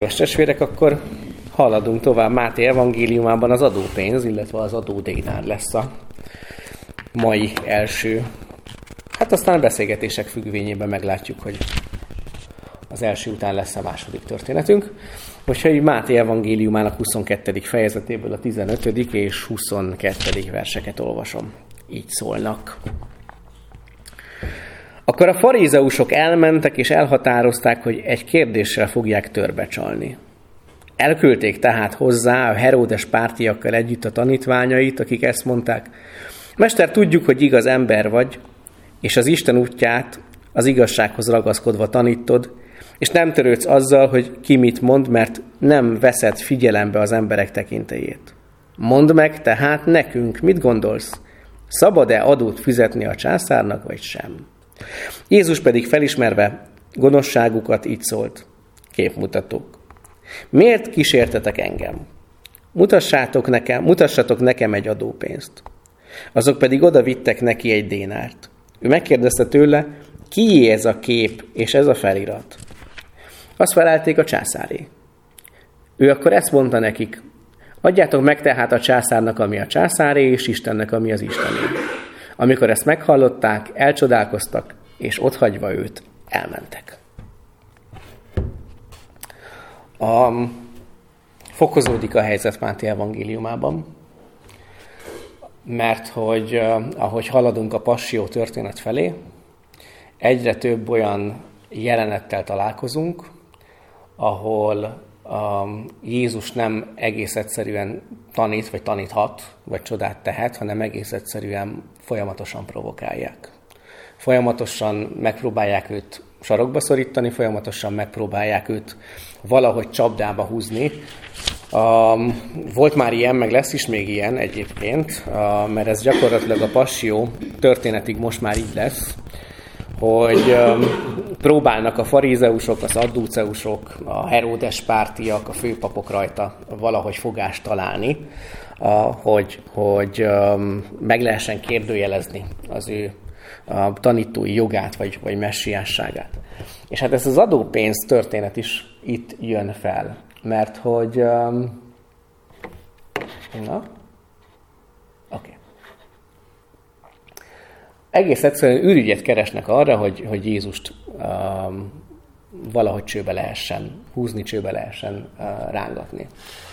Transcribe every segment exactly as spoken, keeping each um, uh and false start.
Kedves testvérek, akkor haladunk tovább. Máté evangéliumában az adópénz, illetve az adódénár lesz a mai első. Hát aztán a beszélgetések függvényében meglátjuk, hogy az első után lesz a második történetünk. Úgyhogy Máté evangéliumának huszonkettedik fejezetéből a tizenötödik és huszonkettedik verseket olvasom. Így szólnak. Akkor a farizeusok elmentek és elhatározták, hogy egy kérdéssel fogják törbecsalni. Elküldték tehát hozzá a Heródes pártiakkal együtt a tanítványait, akik ezt mondták: Mester, tudjuk, hogy igaz ember vagy, és az Isten útját az igazsághoz ragaszkodva tanítod, és nem törődsz azzal, hogy ki mit mond, mert nem veszed figyelembe az emberek tekintélyét. Mondd meg tehát nekünk, mit gondolsz? Szabad-e adót fizetni a császárnak, vagy sem? Jézus pedig felismerve gonoszságukat így szólt: Képmutatók, miért kísértetek engem? Mutassátok nekem, mutassatok nekem egy adópénzt. Azok pedig oda vittek neki egy dénárt. Ő megkérdezte tőle, kié ez a kép és ez a felirat? Azt felelték, a császáré. Ő akkor ezt mondta nekik: adjátok meg tehát a császárnak, ami a császáré, és Istennek, ami az Istené. Amikor ezt meghallották, elcsodálkoztak, és otthagyva őt elmentek. A, fokozódik a helyzet Máté evangéliumában, mert hogy ahogy haladunk a passió történet felé, egyre több olyan jelenettel találkozunk, ahol a Jézus nem egész egyszerűen tanít, vagy taníthat, vagy csodát tehet, hanem egész egyszerűen folyamatosan provokálják. Folyamatosan megpróbálják őt sarokba szorítani, folyamatosan megpróbálják őt valahogy csapdába húzni. Uh, volt már ilyen, meg lesz is még ilyen egyébként, uh, mert ez gyakorlatilag a passió történetig most már így lesz, hogy um, próbálnak a farizeusok, az addúceusok, a Heródes pártiak, a főpapok rajta valahogy fogást találni, uh, hogy, hogy um, meg lehessen kérdőjelezni az ő uh, tanítói jogát, vagy, vagy messiásságát. És hát ez az adópénz történet is itt jön fel, mert hogy... Um, na? Oké. Okay. Egész egyszerűen ürügyet keresnek arra, hogy, hogy Jézust um, valahogy csőbe lehessen húzni, csőbe lehessen uh, rángatni.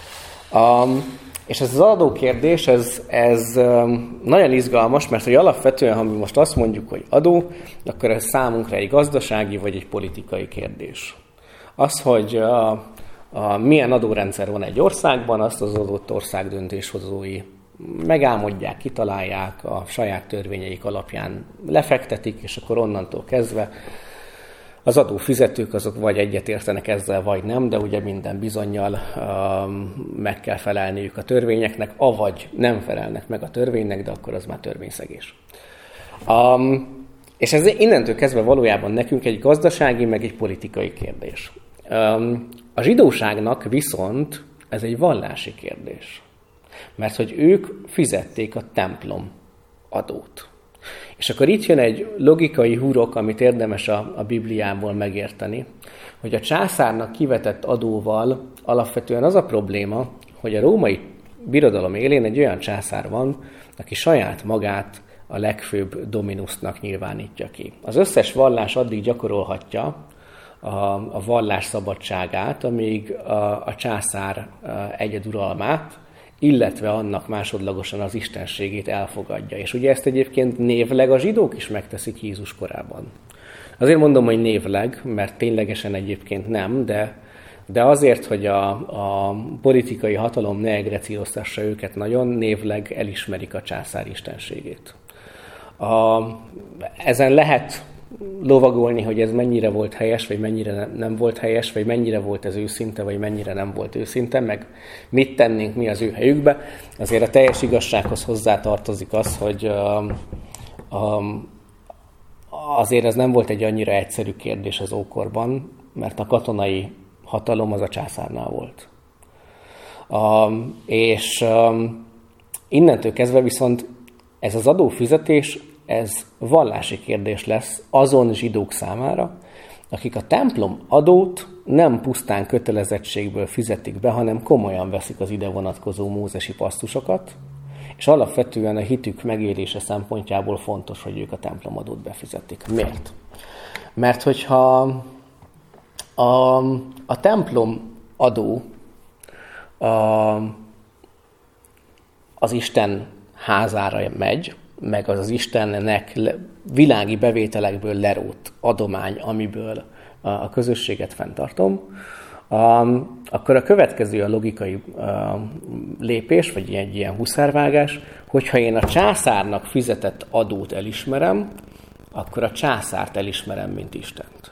Um, és ez az adókérdés, ez, ez um, nagyon izgalmas, mert hogy alapvetően, ha mi most azt mondjuk, hogy adó, akkor ez számunkra egy gazdasági vagy egy politikai kérdés. Az, hogy uh, uh, milyen adórendszer van egy országban, azt az adott ország döntéshozói megálmodják, kitalálják, a saját törvényeik alapján lefektetik, és akkor onnantól kezdve az adófizetők azok vagy egyetértenek ezzel, vagy nem, de ugye minden bizonnyal um, meg kell felelniük a törvényeknek, avagy nem felelnek meg a törvénynek, de akkor az már törvényszegés. Um, és ez innentől kezdve valójában nekünk egy gazdasági, meg egy politikai kérdés. Um, a zsidóságnak viszont ez egy vallási kérdés. Mert hogy ők fizették a templom adót. És akkor itt jön egy logikai hurok, amit érdemes a, a Bibliából megérteni, hogy a császárnak kivetett adóval alapvetően az a probléma, hogy a római birodalom élén egy olyan császár van, aki saját magát a legfőbb dominusznak nyilvánítja ki. Az összes vallás addig gyakorolhatja a, a vallás szabadságát, amíg a, a császár egyeduralmát, illetve annak másodlagosan az istenségét elfogadja. És ugye ezt egyébként névleg a zsidók is megteszik Jézus korában. Azért mondom, hogy névleg, mert ténylegesen egyébként nem, de, de azért, hogy a, a politikai hatalom ne egrecíroztassa őket nagyon, névleg elismerik a császár istenségét. A, ezen lehet lovagolni, hogy ez mennyire volt helyes, vagy mennyire nem volt helyes, vagy mennyire volt ez őszinte, vagy mennyire nem volt őszinte, meg mit tennénk mi az ő helyükbe. Azért a teljes igazsághoz hozzátartozik az, hogy um, um, azért ez nem volt egy annyira egyszerű kérdés az ókorban, mert a katonai hatalom az a császárnál volt. Um, és um, innentől kezdve viszont ez az adófizetés, ez vallási kérdés lesz azon zsidók számára, akik a templom adót nem pusztán kötelezettségből fizetik be, hanem komolyan veszik az ide vonatkozó mózesi passzusokat, és alapvetően a hitük megélése szempontjából fontos, hogy ők a templomadót befizetik. Miért? Mert hogyha a, a templomadó a, az Isten házára megy, meg az az Istennek világi bevételekből lerótt adomány, amiből a közösséget fenntartom, akkor a következő a logikai lépés, vagy egy ilyen huszárvágás, hogyha én a császárnak fizetett adót elismerem, akkor a császárt elismerem, mint Istent.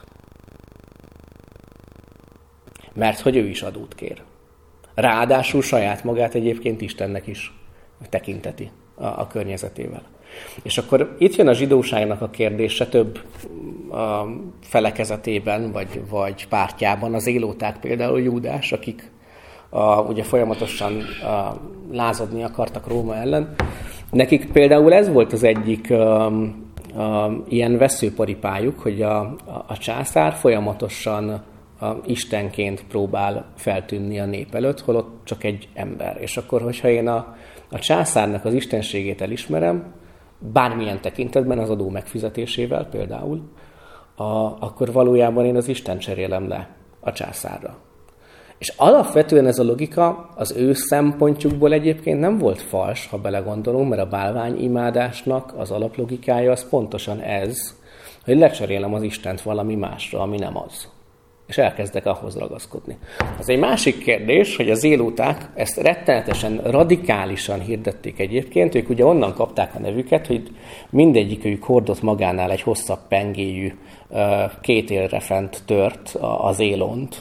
Mert hogy ő is adót kér. Ráadásul saját magát egyébként Istennek is tekinteti a, a környezetével. És akkor itt jön a zsidóságnak a kérdése több a felekezetében, vagy, vagy pártjában, az élóták például Júdás, akik a, ugye folyamatosan a, lázadni akartak Róma ellen. Nekik például ez volt az egyik a, a, ilyen veszőparipájuk, hogy a, a, a császár folyamatosan a istenként próbál feltűnni a nép előtt, holott csak egy ember. És akkor, hogyha én a, a császárnak az istenségét elismerem, bármilyen tekintetben az adó megfizetésével például, a, akkor valójában én az Isten cserélem le a császárra. És alapvetően ez a logika az ő szempontjukból egyébként nem volt fals, ha belegondolunk, mert a bálványimádásnak az alaplogikája az pontosan ez, hogy lecserélem az Istent valami másra, ami nem az. És elkezdek ahhoz ragaszkodni. Az egy másik kérdés, hogy az zélóták ezt rettenetesen, radikálisan hirdették egyébként. Ők ugye onnan kapták a nevüket, hogy mindegyikőjük hordott magánál egy hosszabb pengéjű, két élre fent tört az élont,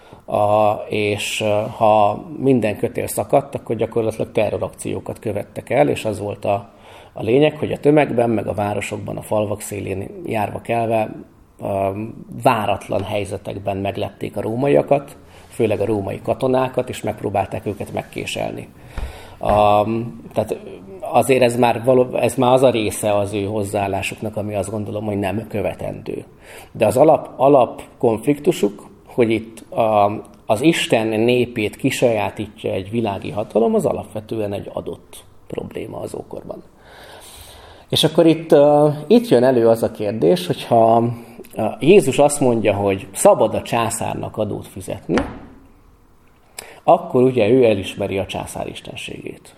és ha minden kötél szakadt, akkor gyakorlatilag terrorakciókat követtek el, és az volt a, a lényeg, hogy a tömegben, meg a városokban, a falvak szélén járva kelve, váratlan helyzetekben meglepték a rómaiakat, főleg a római katonákat, és megpróbálták őket megkéselni. A, tehát azért ez már, való, ez már az a része az ő hozzáállásuknak, ami azt gondolom, hogy nem követendő. De az alap, alap konfliktusuk, hogy itt a, az Isten népét kisajátítja egy világi hatalom, az alapvetően egy adott probléma az ókorban. És akkor itt, uh, itt jön elő az a kérdés, hogyha uh, Jézus azt mondja, hogy szabad a császárnak adót fizetni, akkor ugye ő elismeri a császár istenségét.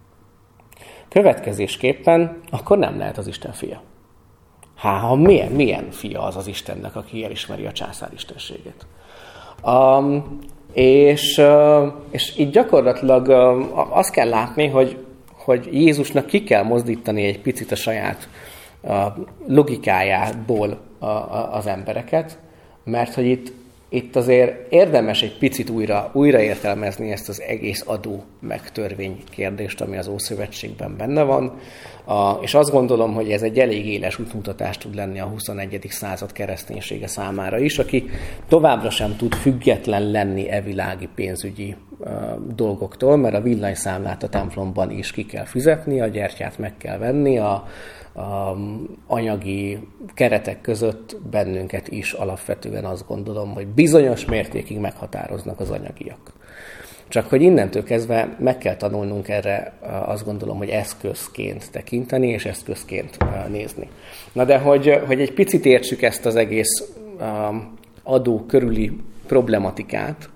Következésképpen akkor nem lehet az Isten fia. Há, ha milyen, milyen fia az az Istennek, aki elismeri a császár istenségét. Um, és, uh, és itt gyakorlatilag uh, azt kell látni, hogy hogy Jézusnak ki kell mozdítani egy picit a saját a logikájából a, a, az embereket, mert hogy itt, itt azért érdemes egy picit újra, újra értelmezni ezt az egész adó meg törvény kérdést, ami az Ószövetségben benne van, a, és azt gondolom, hogy ez egy elég éles útmutatás tud lenni a huszonegyedik század kereszténysége számára is, aki továbbra sem tud független lenni e világi pénzügyi uh, dolgoktól, mert a villanyszámlát a templomban is ki kell fizetni, a gyertyát meg kell venni, a, a anyagi keretek között bennünket is alapvetően azt gondolom, hogy bizonyos mértékig meghatároznak az anyagiak. Csak hogy innentől kezdve meg kell tanulnunk erre, azt gondolom, hogy eszközként tekinteni, és eszközként nézni. Na de hogy, hogy egy picit értsük ezt az egész adó körüli problematikát,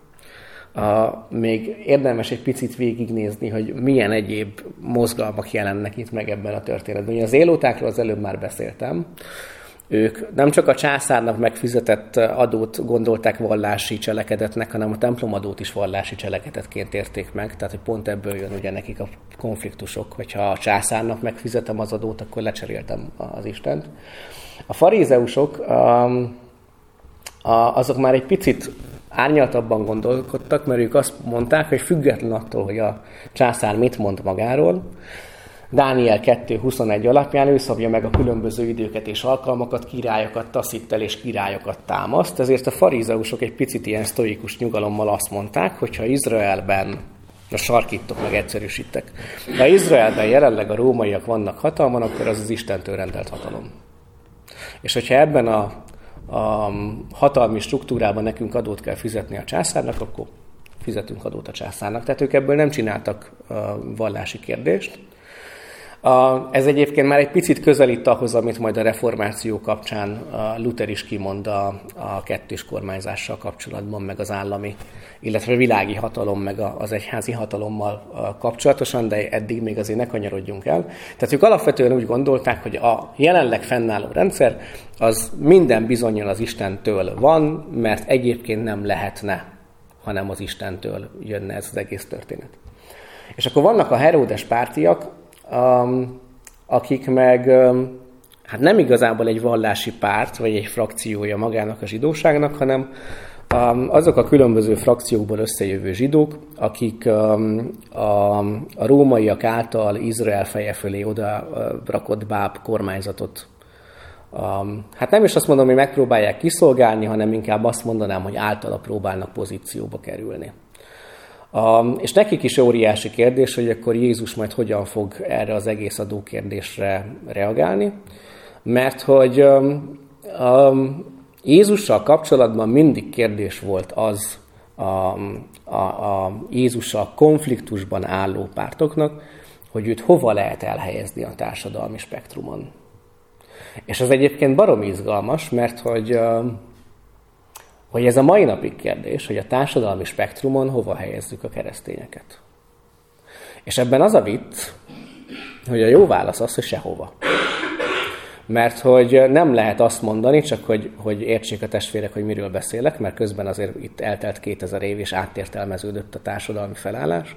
még érdemes egy picit végignézni, hogy milyen egyéb mozgalmak jelennek itt meg ebben a történetben. Ugye az élótákról az előbb már beszéltem. Ők nem csak a császárnak megfizetett adót gondolták vallási cselekedetnek, hanem a templomadót is vallási cselekedetként érték meg. Tehát, hogy pont ebből jön ugye nekik a konfliktusok, hogyha a császárnak megfizetem az adót, akkor lecseréltem az Istent. A farizeusok azok már egy picit árnyaltabban gondolkodtak, mert ők azt mondták, hogy független attól, hogy a császár mit mond magáról, Dániel kettő huszonegy alapján ő szabja meg a különböző időket és alkalmakat, királyokat taszít el és királyokat támaszt. Ezért a farizeusok egy picit ilyen sztoikus nyugalommal azt mondták, hogyha Izraelben, a sarkítok meg egyszerűsítek, ha Izraelben jelenleg a rómaiak vannak hatalman, akkor az az Istentől rendelt hatalom. És hogyha ebben a a hatalmi struktúrában nekünk adót kell fizetni a császárnak, akkor fizetünk adót a császárnak. Tehát ők ebből nem csináltak vallási kérdést. Ez egyébként már egy picit közelít ahhoz, amit majd a reformáció kapcsán Luther is kimond a, a kettős kormányzással kapcsolatban, meg az állami, illetve a világi hatalom, meg az egyházi hatalommal kapcsolatosan, de eddig még azért ne kanyarodjunk el. Tehát ők alapvetően úgy gondolták, hogy a jelenleg fennálló rendszer az minden bizonnyal az Istentől van, mert egyébként nem lehetne, hanem az Istentől jönne ez az egész történet. És akkor vannak a Heródes pártiak, Um, akik meg um, hát nem igazából egy vallási párt, vagy egy frakciója magának a zsidóságnak, hanem um, azok a különböző frakciókból összejövő zsidók, akik um, a, a rómaiak által Izrael feje fölé oda uh, rakott báb kormányzatot, um, hát nem is azt mondom, hogy megpróbálják kiszolgálni, hanem inkább azt mondanám, hogy általa próbálnak pozícióba kerülni. Um, és nekik is óriási kérdés, hogy akkor Jézus majd hogyan fog erre az egész adókérdésre reagálni, mert hogy um, um, Jézussal kapcsolatban mindig kérdés volt az um, a, a Jézussal konfliktusban álló pártoknak, hogy őt hova lehet elhelyezni a társadalmi spektrumon. És ez egyébként baromi izgalmas, mert hogy... Um, hogy ez a mai napig kérdés, hogy a társadalmi spektrumon hova helyezzük a keresztényeket. És ebben az a vicc, hogy a jó válasz az, hogy sehova. Mert hogy nem lehet azt mondani, csak hogy, hogy értsék a testvérek, hogy miről beszélek, mert közben azért itt eltelt kétezer év, és átértelmeződött a társadalmi felállás.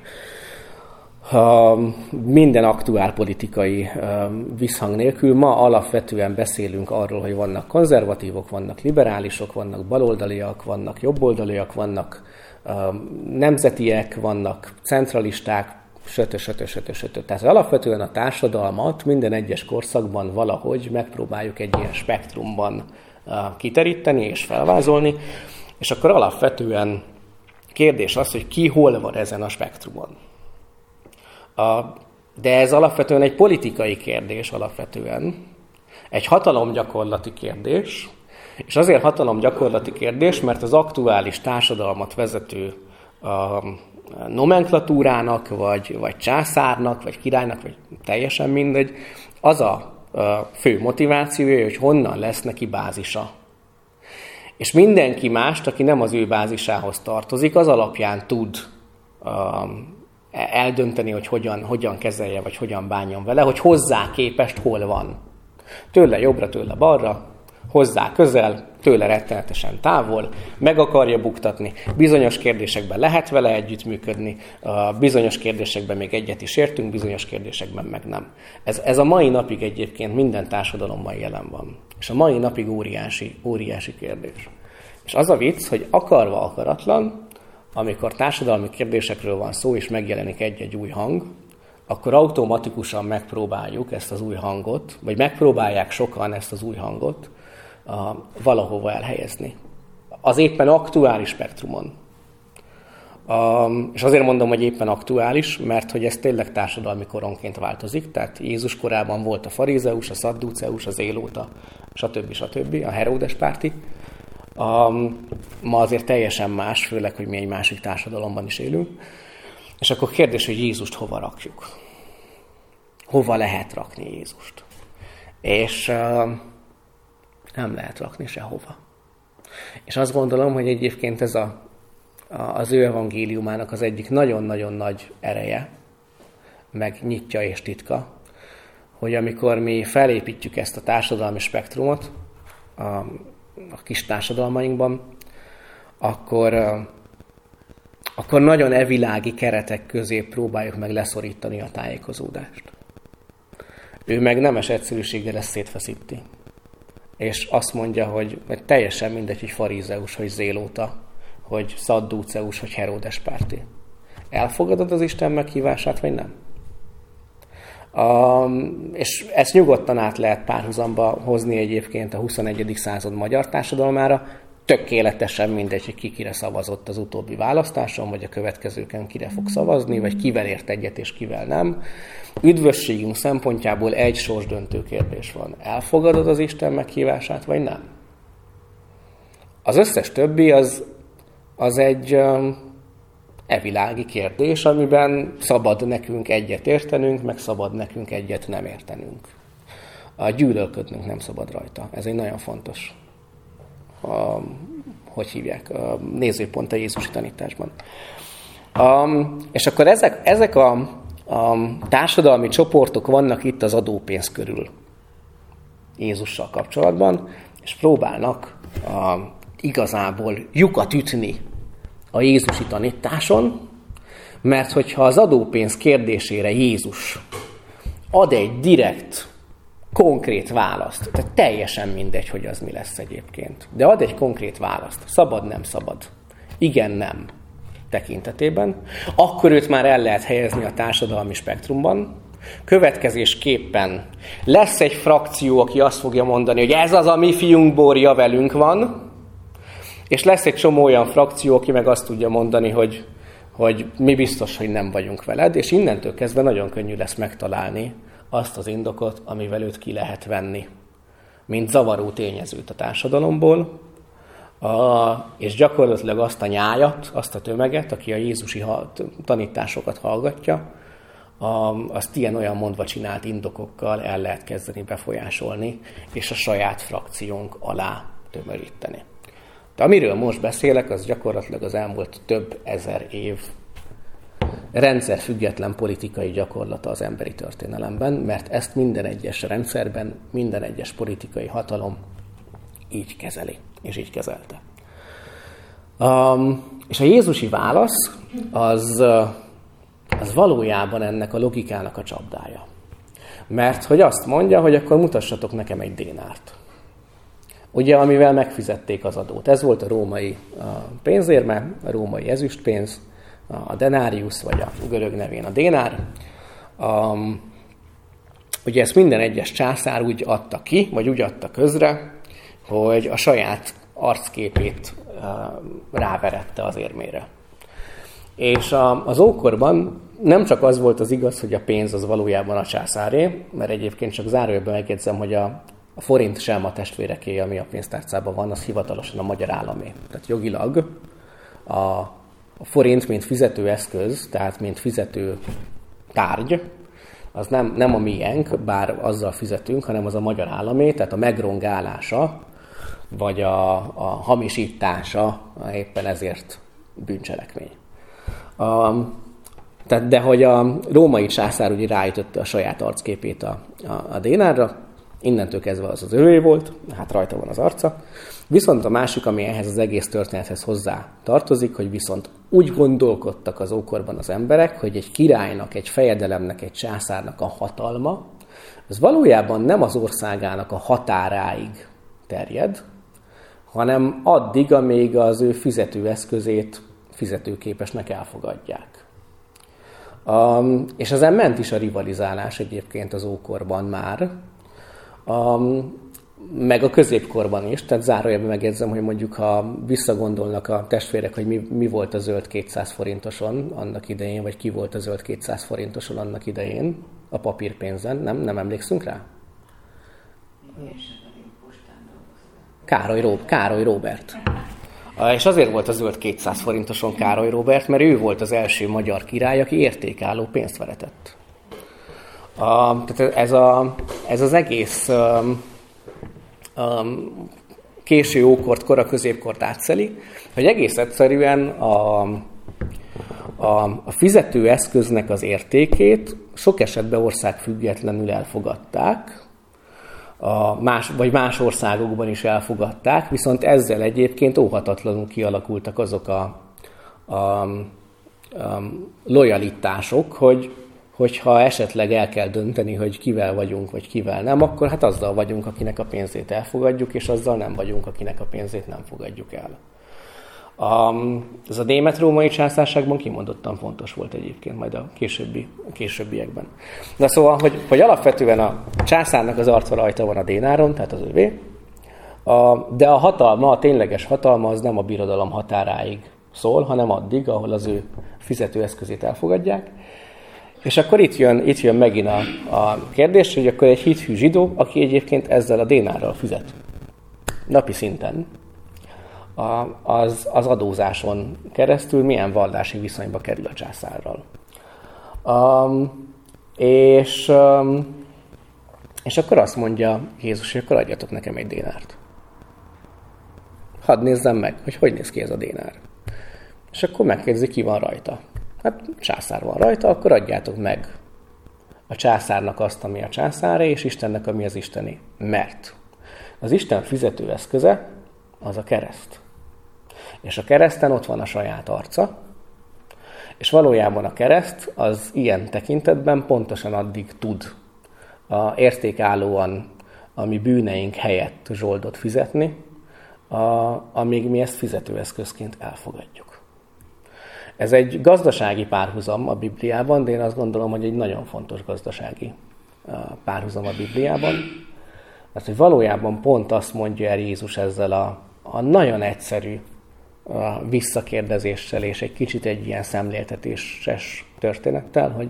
Ha minden aktuál politikai visszhang nélkül ma alapvetően beszélünk arról, hogy vannak konzervatívok, vannak liberálisok, vannak baloldaliak, vannak jobboldaliak, vannak nemzetiek, vannak centralisták, sötö, sötö, sötö, sötö. Tehát alapvetően a társadalmat minden egyes korszakban valahogy megpróbáljuk egy ilyen spektrumban kiteríteni és felvázolni, és akkor alapvetően kérdés az, hogy ki hol van ezen a spektrumon. A, de ez alapvetően egy politikai kérdés alapvetően, egy hatalomgyakorlati kérdés, és azért hatalomgyakorlati kérdés, mert az aktuális társadalmat vezető a nomenklatúrának, vagy, vagy császárnak, vagy királynak, vagy teljesen mindegy, az a, a fő motivációja, hogy honnan lesz neki bázisa. És mindenki mást, aki nem az ő bázisához tartozik, az alapján tud a, eldönteni, hogy hogyan, hogyan kezelje, vagy hogyan bánjon vele, hogy hozzá képest hol van. Tőle jobbra, tőle balra, hozzá közel, tőle rettenetesen távol, meg akarja buktatni. Bizonyos kérdésekben lehet vele együttműködni, bizonyos kérdésekben még egyet is értünk, bizonyos kérdésekben meg nem. Ez, ez a mai napig egyébként minden társadalomban jelen van. És a mai napig óriási, óriási kérdés. És az a vicc, hogy akarva akaratlan, amikor társadalmi kérdésekről van szó, és megjelenik egy-egy új hang, akkor automatikusan megpróbáljuk ezt az új hangot, vagy megpróbálják sokan ezt az új hangot uh, valahova elhelyezni. Az éppen aktuális spektrumon. Um, és azért mondom, hogy éppen aktuális, mert hogy ez tényleg társadalmi koronként változik. Tehát Jézus korában volt a farizeus, a szadduceus, az élóta, stb. stb. A Heródes párti. Um, ma azért teljesen más, főleg, hogy mi egy másik társadalomban is élünk. És akkor kérdés, hogy Jézust hova rakjuk? Hova lehet rakni Jézust? És uh, nem lehet rakni sehova. És azt gondolom, hogy egyébként ez a, a, az ő evangéliumának az egyik nagyon-nagyon nagy ereje, meg nyitja és titka, hogy amikor mi felépítjük ezt a társadalmi spektrumot a, a kis társadalmainkban, akkor, uh, akkor nagyon evilági keretek közé próbáljuk meg leszorítani a tájékozódást. Ő meg nemes egyszerűséggel ezt szétfeszíti. És azt mondja, hogy teljesen mindegy, hogy farizeus, hogy zélóta, hogy szadduceus, hogy Heródes párti. Elfogadod az Isten meghívását, vagy nem? Um, és ezt nyugodtan át lehet párhuzamba hozni egyébként a huszonegyedik század magyar társadalmára. Tökéletesen mindegy, hogy ki kire szavazott az utóbbi választáson, vagy a következőken kire fog szavazni, vagy kivel ért egyet és kivel nem. Üdvösségünk szempontjából egy sorsdöntő kérdés van. Elfogadod az Isten meghívását, vagy nem? Az összes többi az, az egy evilági kérdés, amiben szabad nekünk egyet értenünk, meg szabad nekünk egyet nem értenünk. A gyűlölködnünk nem szabad rajta. Ez egy nagyon fontos, a, hogy hívják, a nézőpont a jézusi tanításban. Um, és akkor ezek, ezek a, a társadalmi csoportok vannak itt az adópénz körül Jézussal kapcsolatban, és próbálnak a, igazából lyukat ütni a jézusi tanításon, mert hogyha az adópénz kérdésére Jézus ad egy direkt, konkrét választ, tehát teljesen mindegy, hogy az mi lesz egyébként, de ad egy konkrét választ, szabad, nem szabad, igen, nem tekintetében, akkor őt már el lehet helyezni a társadalmi spektrumban. Következésképpen lesz egy frakció, aki azt fogja mondani, hogy ez az a mi fiunk borja, velünk van, és lesz egy csomó olyan frakció, aki meg azt tudja mondani, hogy, hogy mi biztos, hogy nem vagyunk veled, és innentől kezdve nagyon könnyű lesz megtalálni azt az indokot, amivel őt ki lehet venni, mint zavaró tényezőt a társadalomból, a, és gyakorlatilag azt a nyájat, azt a tömeget, aki a jézusi tanításokat hallgatja, a, azt ilyen-olyan mondva csinált indokokkal el lehet kezdeni befolyásolni, és a saját frakciónk alá tömöríteni. De amiről most beszélek, az gyakorlatilag az elmúlt több ezer év rendszerfüggetlen politikai gyakorlata az emberi történelemben, mert ezt minden egyes rendszerben, minden egyes politikai hatalom így kezeli, és így kezelte. Um, és a jézusi válasz az, az valójában ennek a logikának a csapdája. Mert hogy azt mondja, hogy akkor mutassatok nekem egy dénárt. Ugye, amivel megfizették az adót. Ez volt a római pénzérme, a római ezüstpénz, a denárius, vagy a görög nevén a dénár. Um, ugye ezt minden egyes császár úgy adta ki, vagy úgy adta közre, hogy a saját arcképét uh, ráverette az érmére. És a, az ókorban nem csak az volt az igaz, hogy a pénz az valójában a császáré, mert egyébként csak zárójelben megjegyzem, hogy a A forint sem a testvéreké, ami a pénztárcában van, az hivatalosan a magyar államé. Tehát jogilag a, a forint, mint fizetőeszköz, tehát mint fizető tárgy, az nem, nem a miénk, bár azzal fizetünk, hanem az a magyar államé, tehát a megrongálása, vagy a, a hamisítása éppen ezért bűncselekmény. A, tehát, de hogy a római császár ugye ráütötte a saját arcképét a, a, a dénárra, innentől kezdve az az övé volt, hát rajta van az arca. Viszont a másik, ami ehhez az egész történethez hozzá tartozik, hogy viszont úgy gondolkodtak az ókorban az emberek, hogy egy királynak, egy fejedelemnek, egy császárnak a hatalma, az valójában nem az országának a határáig terjed, hanem addig, amíg az ő fizetőeszközét fizetőképesnek elfogadják. Um, és ezen ment is a rivalizálás egyébként az ókorban már, Um, meg a középkorban is, tehát zárójelben megjegyzem, hogy mondjuk ha visszagondolnak a testvérek, hogy mi, mi volt a zöld kétszáz forintoson annak idején, vagy ki volt a zöld kétszáz forintoson annak idején, a papírpénzen, nem? Nem emlékszünk rá? Károly, Ró- Károly Róbert. És azért volt a zöld kétszáz forintoson Károly Róbert, mert ő volt az első magyar király, aki értékálló pénzt veretett. A, tehát ez, a, ez az egész um, um, késő ókort, kora középkort átszeli, hogy egész egyszerűen a, a, a fizetőeszköznek az értékét sok esetben országfüggetlenül elfogadták, a más, vagy más országokban is elfogadták, viszont ezzel egyébként óhatatlanul kialakultak azok a, a, a lojalitások, hogy hogyha esetleg el kell dönteni, hogy kivel vagyunk, vagy kivel nem, akkor hát azzal vagyunk, akinek a pénzét elfogadjuk, és azzal nem vagyunk, akinek a pénzét nem fogadjuk el. A, ez a német-római császárságban kimondottan fontos volt egyébként majd a későbbi, a későbbiekben. De szóval, hogy, hogy alapvetően a császárnak az arca rajta van a dénáron, tehát az övé, a, de a hatalma, a tényleges hatalma az nem a birodalom határáig szól, hanem addig, ahol az ő fizetőeszközét elfogadják. És akkor itt jön, itt jön megint a, a kérdés, hogy akkor egy hithű zsidó, aki egyébként ezzel a dénárral fizet napi szinten, az, az adózáson keresztül milyen vallási viszonyba kerül a császárral. Um, és, um, és akkor azt mondja Jézus, hogy akkor adjatok nekem egy dénárt. Hadd nézzem meg, hogy hogy néz ki ez a dénár. És akkor megkérdezik, ki van rajta. Hát császár van rajta, akkor adjátok meg a császárnak azt, ami a császáré, és Istennek, ami az isteni. Mert az Isten fizetőeszköze az a kereszt. És a kereszten ott van a saját arca, és valójában a kereszt az ilyen tekintetben pontosan addig tud a értékállóan a mi bűneink helyett zsoldot fizetni, a, amíg mi ezt fizetőeszközként elfogadjuk. Ez egy gazdasági párhuzam a Bibliában, de én azt gondolom, hogy egy nagyon fontos gazdasági párhuzam a Bibliában. Mert hogy valójában pont azt mondja el Jézus ezzel a, a nagyon egyszerű a visszakérdezéssel és egy kicsit egy ilyen szemléltetéses történettel, hogy,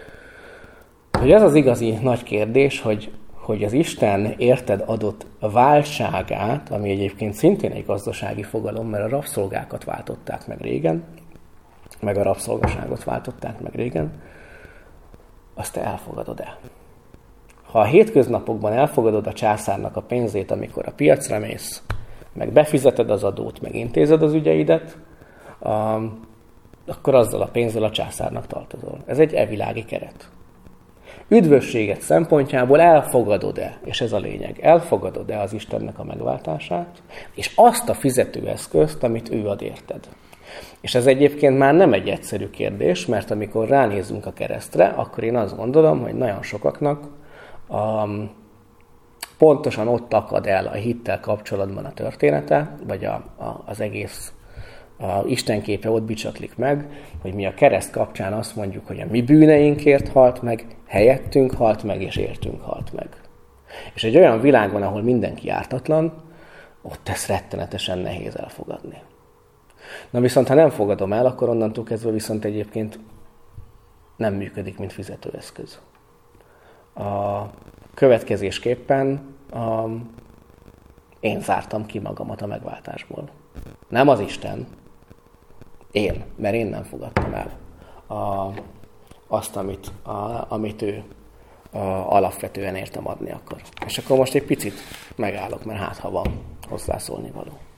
hogy ez az igazi nagy kérdés, hogy, hogy az Isten érted adott váltságát, ami egyébként szintén egy gazdasági fogalom, mert a rabszolgákat váltották meg régen, meg a rabszolgaságot váltották meg régen, azt te elfogadod-e? Ha a hétköznapokban elfogadod a császárnak a pénzét, amikor a piacra mész, meg befizeted az adót, meg intézed az ügyeidet, um, akkor azzal a pénzzel a császárnak tartozol. Ez egy evilági keret. Üdvösséget szempontjából elfogadod-e, és ez a lényeg, elfogadod-e az Istennek a megváltását, és azt a fizetőeszközt, amit ő ad érted. És ez egyébként már nem egy egyszerű kérdés, mert amikor ránézünk a keresztre, akkor én azt gondolom, hogy nagyon sokaknak um, pontosan ott akad el a hittel kapcsolatban a története, vagy a, a, az egész a istenképe ott bicsaklik meg, hogy mi a kereszt kapcsán azt mondjuk, hogy a mi bűneinkért halt meg, helyettünk halt meg, és értünk halt meg. És egy olyan világban, ahol mindenki ártatlan, ott ezt rettenetesen nehéz elfogadni. Na viszont, ha nem fogadom el, akkor onnantól kezdve viszont egyébként nem működik, mint fizetőeszköz. A következésképpen a, én zártam ki magamat a megváltásból. Nem az Isten, én, mert én nem fogadtam el a, azt, amit, a, amit ő a, alapvetően értem adni akar. És akkor most egy picit megállok, mert hát ha van hozzászólni való.